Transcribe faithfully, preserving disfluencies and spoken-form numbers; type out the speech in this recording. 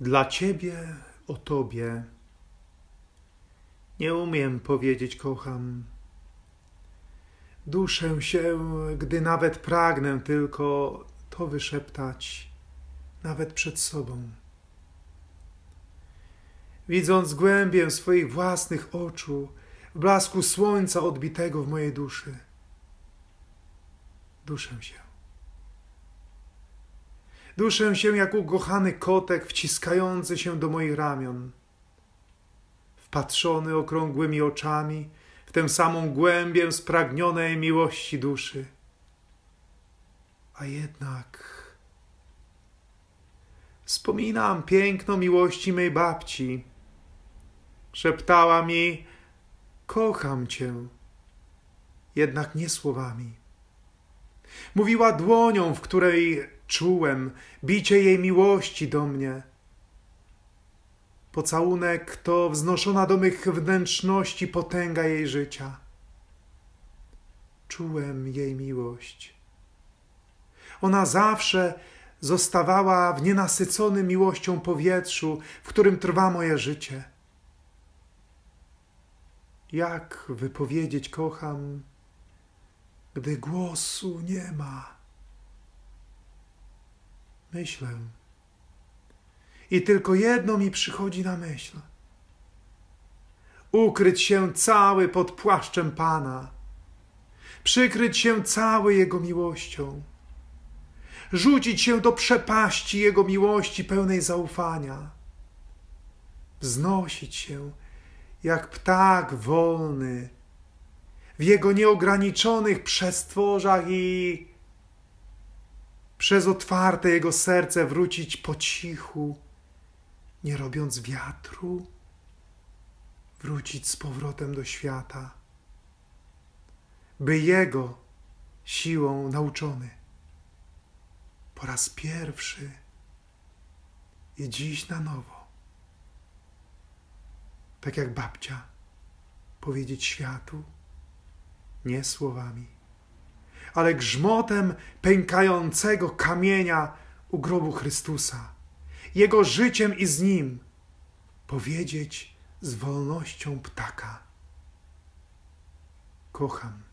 Dla Ciebie, o Tobie. Nie umiem powiedzieć kocham. Duszę się, gdy nawet pragnę tylko to wyszeptać, nawet przed sobą. Widząc głębię swoich własnych oczu, w blasku słońca odbitego w mojej duszy. Duszę się. Duszę się jak ukochany kotek wciskający się do moich ramion. Wpatrzony okrągłymi oczami w tę samą głębię spragnionej miłości duszy. A jednak wspominam piękno miłości mej babci. Szeptała mi: kocham Cię, jednak nie słowami. Mówiła dłonią, w której czułem bicie jej miłości do mnie. Pocałunek to wznoszona do mych wnętrzności potęga jej życia. Czułem jej miłość. Ona zawsze zostawała w nienasyconym miłością powietrzu, w którym trwa moje życie. Jak wypowiedzieć kocham, gdy głosu nie ma? Myślę. I tylko jedno mi przychodzi na myśl. Ukryć się cały pod płaszczem Pana. Przykryć się cały Jego miłością. Rzucić się do przepaści Jego miłości pełnej zaufania. Wznosić się jak ptak wolny w Jego nieograniczonych przestworzach i przez otwarte Jego serce wrócić po cichu, nie robiąc wiatru, wrócić z powrotem do świata, by Jego siłą nauczony po raz pierwszy i dziś na nowo, tak jak babcia, powiedzieć światu nie słowami, ale grzmotem pękającego kamienia u grobu Chrystusa, Jego życiem i z Nim powiedzieć z wolnością ptaka: kocham.